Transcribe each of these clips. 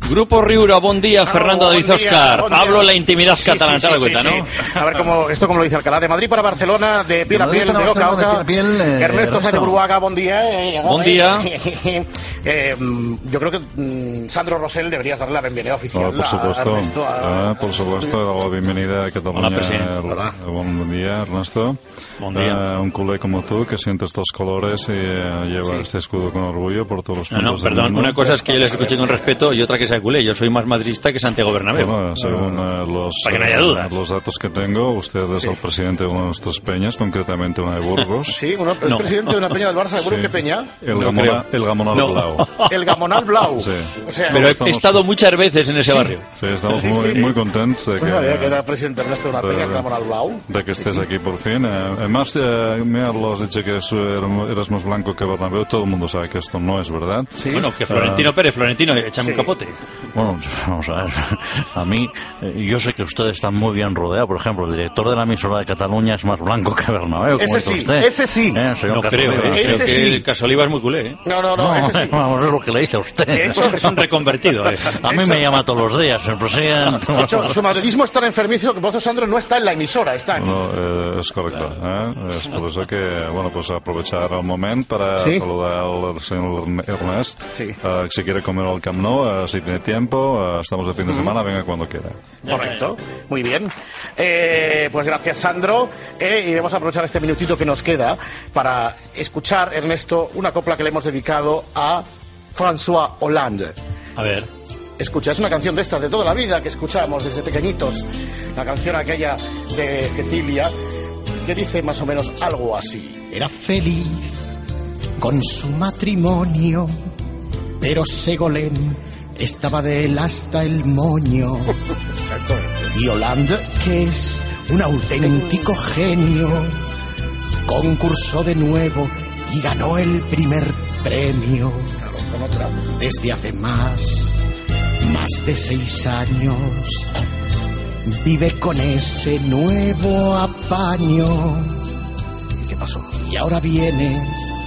Grupo Riura, buen día, Fernando David Óscar. Hablo en la intimidad catalana, te das cuenta, ¿no? A ver, esto como lo dice Alcalá de Madrid para Barcelona, de piel a piel, de oca a oca. Ernesto Sáenz de Buruaga, buen día. Buen día. Yo creo que Sandro Rosell deberías darle la bienvenida oficial por supuesto. Por supuesto, la bienvenida a Cataluña. Hola, presidente. Hola. Buen día, Ernesto. Buen día. Un culé como tú que siente estos colores y lleva este escudo con orgullo por todos los puntos del perdón, mundo. una cosa es que yo les escuché con respeto y otra que sea culé. Yo soy más madridista que Santiago Bernabéu. Bueno, según para que no haya duda. los datos que tengo, usted es el presidente de una de nuestras peñas, concretamente una de Burgos. Sí, es presidente de una peña del Barça de Burgos. ¿Qué peña? El Gamonal Blau. El Gamonal Blau. Sí. O sea, pero he estado muchas veces en ese barrio. Sí, estamos muy contentos de que era presidente Ernesto de una peña, el Gamonal Blau. De que estés aquí por fin. Además, me has dicho que eras más blanco que Bernabéu. Todo el mundo sabe que esto no es verdad. ¿Sí? Bueno, que Florentino Pérez, échame un capote. Bueno, vamos a ver. A mí, yo sé que usted está muy bien rodeado. Por ejemplo, el director de la emisora de Cataluña es más blanco que Bernabéu. Ese sí. No creo, creo que Casoliva es muy culé. No, ese sí. Vamos, es lo que le dice a usted. De hecho, es un reconvertido. A mí me llama todos los días el presidente. De hecho, su madridismo es tan enfermizo que vos, Sandro, no está en la emisora, está aquí. No, es correcto. Es por eso que, bueno, pues aprovechar el momento para saludar al señor Ernest. Si quiere comer al Camp Nou, si tiene tiempo, estamos de fin de semana, venga cuando quiera. Correcto, muy bien. Pues gracias, Sandro. Y vamos a aprovechar este minutito que nos queda para escuchar, Ernesto, una copla que le hemos dedicado a François Hollande. A ver. Escucha, es una canción de estas de toda la vida que escuchamos desde pequeñitos. La canción aquella de Cecilia, que dice más o menos algo así. Era feliz con su matrimonio, pero Ségolène estaba de él hasta el moño. Y Hollande, que es un auténtico genio, concursó de nuevo y ganó el primer premio. Desde hace más de 6 años vive con ese nuevo apaño. ¿Y qué pasó? Y ahora viene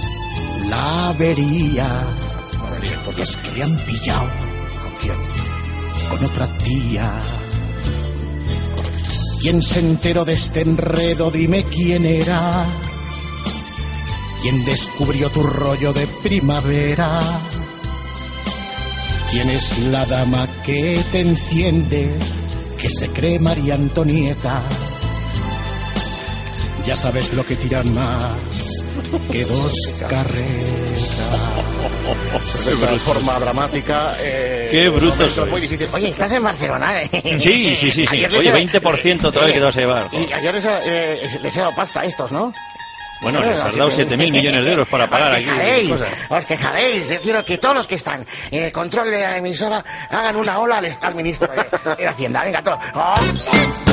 la avería. Y es que le han pillado. ¿Con quién? Con otra tía. ¿Quién se enteró de este enredo? Dime quién era. ¿Quién descubrió tu rollo de primavera? ¿Quién es la dama que te enciende, que se cree María Antonieta? Ya sabes lo que tiran más que 2 carreras. De forma dramática. Qué bruto soy. Muy difícil. Oye, ¿estás en Barcelona? Sí. Oye, 20% otra vez que te vas a llevar. Y ayer les he dado pasta a estos, ¿no? Bueno, les has dado 7.000 millones de euros para pagar aquí. Os quejaréis. Quiero que todos los que están en el control de la emisora hagan una ola al ministro de Hacienda. Venga, todos. ¡Oh!